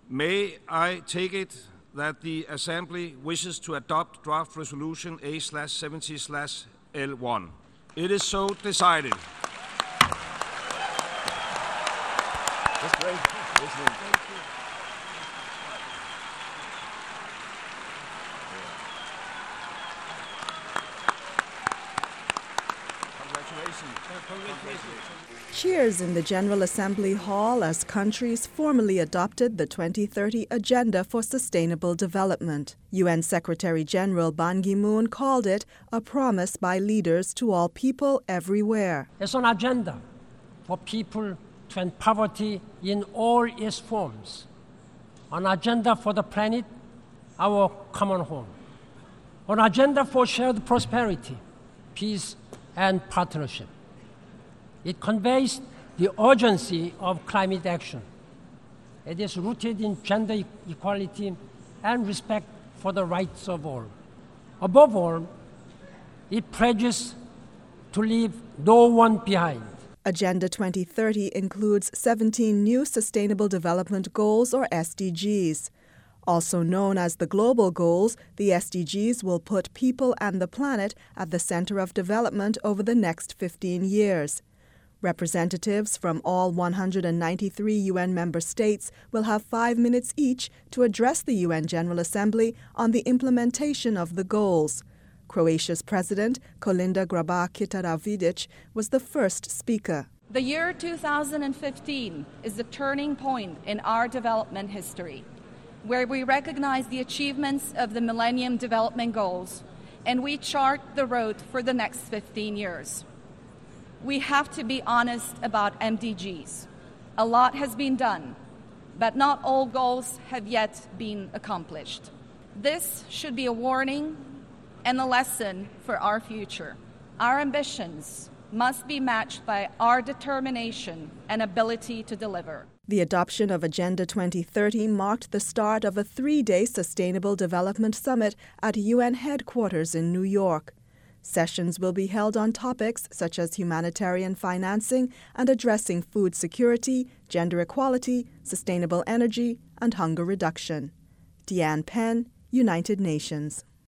May I take it that the Assembly wishes to adopt draft resolution A/70/L1? It is so decided. That's great. Cheers in the General Assembly Hall as countries formally adopted the 2030 Agenda for Sustainable Development. UN Secretary-General Ban Ki-moon called it a promise by leaders to all people everywhere. It's an agenda for people to end poverty in all its forms. An agenda for the planet, our common home. An agenda for shared prosperity, peace, and partnership. It conveys the urgency of climate action. It is rooted in gender equality and respect for the rights of all. Above all, it pledges to leave no one behind. Agenda 2030 includes 17 new Sustainable Development Goals, or SDGs. Also known as the Global Goals, the SDGs will put people and the planet at the center of development over the next 15 years. Representatives from all 193 UN member states will have 5 minutes each to address the UN General Assembly on the implementation of the goals. Croatia's President, Kolinda Grabar-Kitarović, was the first speaker. The year 2015 is the turning point in our development history, where we recognize the achievements of the Millennium Development Goals and we chart the road for the next 15 years. We have to be honest about MDGs. A lot has been done, but not all goals have yet been accomplished. This should be a warning and a lesson for our future. Our ambitions must be matched by our determination and ability to deliver. The adoption of Agenda 2030 marked the start of a 3-day Sustainable Development Summit at UN headquarters in New York. Sessions will be held on topics such as humanitarian financing and addressing food security, gender equality, sustainable energy, and hunger reduction. Deanne Penn, United Nations.